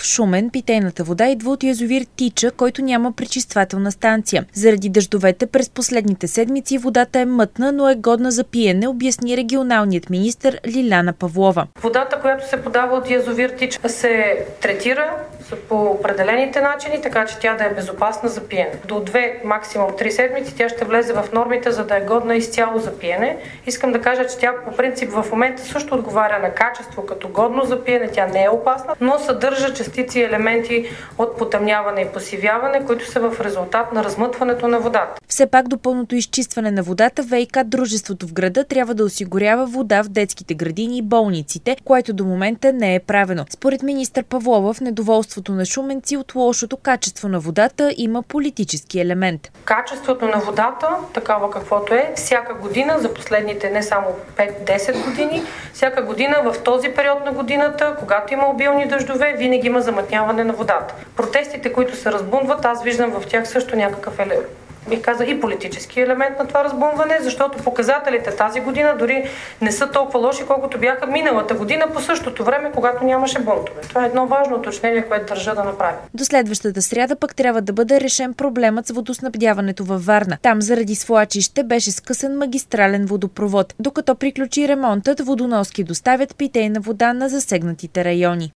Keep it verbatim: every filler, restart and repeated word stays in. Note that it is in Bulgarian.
Шумен питейната вода идва от язовир Тича, който няма пречиствателна станция. Заради дъждовете през последните седмици водата е мътна, но е годна за пиене, обясни регионалният министър Лиляна Павлова. Водата, която се подава от язовир Тича, се третира по определените начини, така че тя да е безопасна за пиене. До две, максимум три седмици тя ще влезе в нормите, за да е годна изцяло за пиене. Искам да кажа, че тя по принцип в момента също отговаря на качество като годно за пиене, тя не е опасна, но съдържа частици и елементи от потъмняване и посивяване, които са в резултат на размътването на водата. Все пак до пълното изчистване на водата ВиК дружеството в града трябва да осигурява вода в детските градини и болниците, което до момента не е правено. Според министър Павлова, в недоволството на шуменци от лошото качество на водата има политически елемент. Качеството на водата, такава каквото е, всяка година за последните не само пет-десет години, всяка година в този период на годината, когато има обилни дъждове, винаги има замътняване на водата. Протестите, които се разбунват, аз виждам в тях също някакъв елемент. Бих казал и политически елемент на това разбунване, защото показателите тази година дори не са толкова лоши, колкото бяха миналата година по същото време, когато нямаше бунтове. Това е едно важно уточнение, което държа да направя. До следващата сряда пък трябва да бъде решен проблемът с водоснабдяването във Варна. Там заради свлачище беше скъсан магистрален водопровод. Докато приключи ремонтът, водоноски доставят питейна вода на засегнатите райони.